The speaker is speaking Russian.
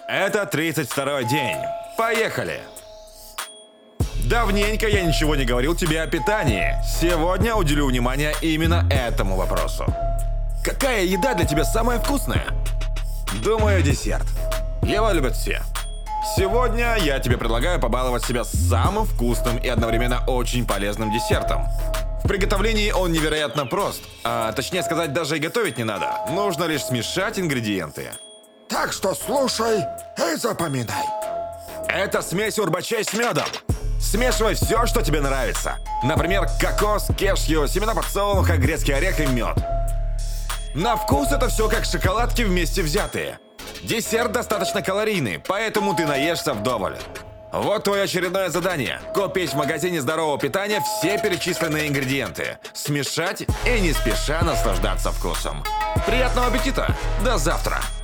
Это 32-й день. Поехали! Давненько я ничего не говорил тебе о питании. Сегодня уделю внимание именно этому вопросу. Какая еда для тебя самая вкусная? Думаю, десерт. Его любят все. Сегодня я тебе предлагаю побаловать себя самым вкусным и одновременно очень полезным десертом. В приготовлении он невероятно прост, а точнее сказать, даже и готовить не надо. Нужно лишь смешать ингредиенты. Так что слушай и запоминай. Это смесь урбачей с медом. Смешивай все, что тебе нравится. Например, кокос, кешью, семена подсолнуха, грецкий орех и мед. На вкус это все как шоколадки вместе взятые. Десерт достаточно калорийный, поэтому ты наешься вдоволь. Вот твое очередное задание. Купить в магазине здорового питания все перечисленные ингредиенты. Смешать и не спеша наслаждаться вкусом. Приятного аппетита! До завтра!